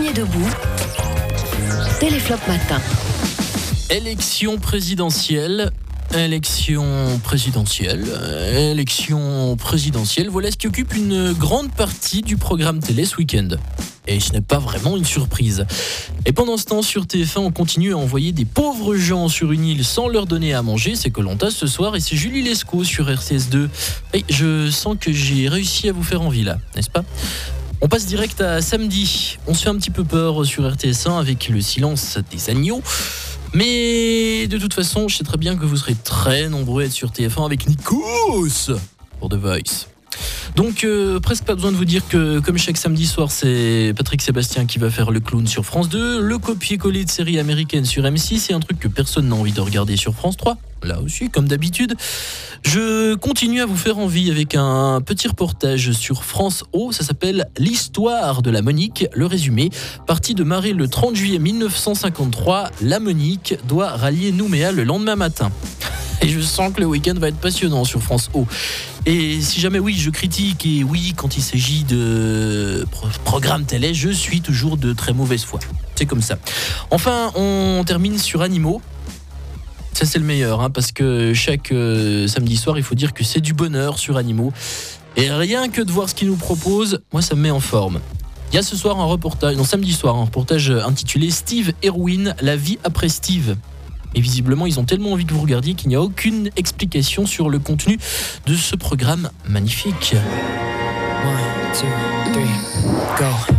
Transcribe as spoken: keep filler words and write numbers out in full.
Joignez debout. Téléflop matin. Élection présidentielle, élection présidentielle, élection présidentielle. Voilà ce qui occupe une grande partie du programme télé ce week-end. Et ce n'est pas vraiment une surprise. Et pendant ce temps, sur T F un, on continue à envoyer des pauvres gens sur une île sans leur donner à manger. C'est Koh-Lanta ce soir et c'est Julie Lescaut sur R T S deux. Et je sens que j'ai réussi à vous faire envie là, n'est-ce pas ? On passe direct à samedi. On se fait un petit peu peur sur R T S un avec le silence des agneaux. Mais de toute façon, je sais très bien que vous serez très nombreux à être sur T F un avec Nikos pour The Voice. Donc euh, presque pas besoin de vous dire que comme chaque samedi soir, c'est Patrick Sébastien qui va faire le clown sur France deux, le copier-coller de séries américaines sur M six et un truc que personne n'a envie de regarder sur France trois. Là aussi, comme d'habitude, je continue à vous faire envie avec un petit reportage sur France O. Ça s'appelle L'histoire de la Monique. Le résumé, partie de Marie le trente juillet mille neuf cent cinquante-trois, la Monique doit rallier Nouméa le lendemain matin. Et je sens que le week-end va être passionnant sur France O. Et si jamais, oui, je critique, et oui, quand il s'agit de pro- programme télé, je suis toujours de très mauvaise foi. C'est comme ça. Enfin, on termine sur Animaux. Ça, c'est le meilleur, hein, parce que chaque euh, samedi soir, il faut dire que c'est du bonheur sur Animaux. Et rien que de voir ce qu'ils nous proposent, moi, ça me met en forme. Il y a ce soir un reportage, non, samedi soir, un reportage intitulé Steve Irwin, la vie après Steve. Et visiblement, ils ont tellement envie que vous regardiez qu'il n'y a aucune explication sur le contenu de ce programme magnifique. One, two, three, go.